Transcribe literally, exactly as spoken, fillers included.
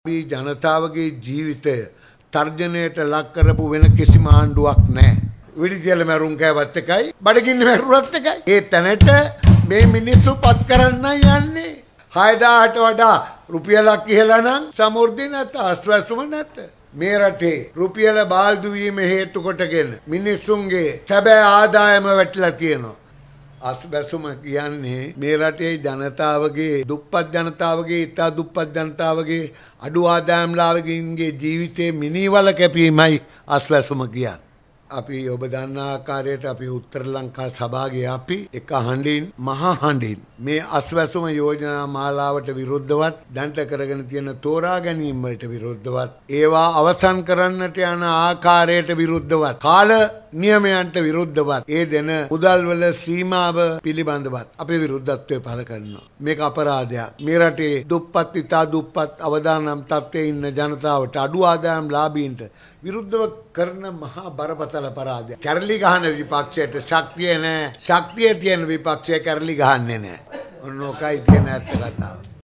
අපි ජනතාවගේ ජීවිතය තර්ජනයට ලක් කරපු වෙන කිසිම ආණ්ඩුවක් නැහැ. විඩි තියලා මරුන් කෑවත් එකයි, බඩගින්න මරුවත් එකයි. ඒ තැනට මේ මිනිස්සු පත් කරන්න යන්නේ. හය දහසට වඩා රුපියලක් ඉහළ නම් සමෘද්ධි නැත, අස්වැසුම නැත. මේ රටේ රුපියල බාල්දු වීම හේතු කොටගෙන මිනිස්සුන්ගේ සැබෑ ආදායම වැටිලා තියෙනවා. අස්වැසුම කියන්නේ මේ රටේ ජනතාවගේ, දුප්පත් ජනතාවගේ, ඉතා දුප්පත් ජනතාවගේ, අඩු ආදායම්ලාභිකයින්ගේ ජීවිතේ මිනිවල කැපීමයි අස්වැසුම කියන්නේ. අපි ඔබ දන්න ආකාරයට අපි උත්තර ලංකා සභාවේ අපි එක හඬින් මහා හඬින් මේ අස්වැසුම යෝජනා මාලාවට විරුද්ධවත්, දැන්ට කරගෙන තියෙන තෝරා ගැනීම වලට විරුද්ධවත්, ඒවා අවසන් කරන්නට යන ආකාරයට විරුද්ධවත්, කාල නියමයන්ට විරුද්ධවත්, ඒ දෙන මුදල් වල සීමාව පිළිබඳවත් අපි විරුද්ධත්වය පළ කරනවා. මේක අපරාධයක්. මේ රටේ දුප්පත්, ඉතා දුප්පත්, අවදානම් තත්ත්වයේ ඉන්න ජනතාවට, අඩු ආදායම් ලාභීන්ට විරුද්ධව කරන මහා බරපතල අපරාධයක්. කැරලි ගහන විපක්ෂයට ශක්තිය නැහැ. ශක්තිය තියෙන විපක්ෂය කැරලි ගහන්නේ නැහැ. ඔන්න ඔකයි තියෙන ඇත්ත කතාව.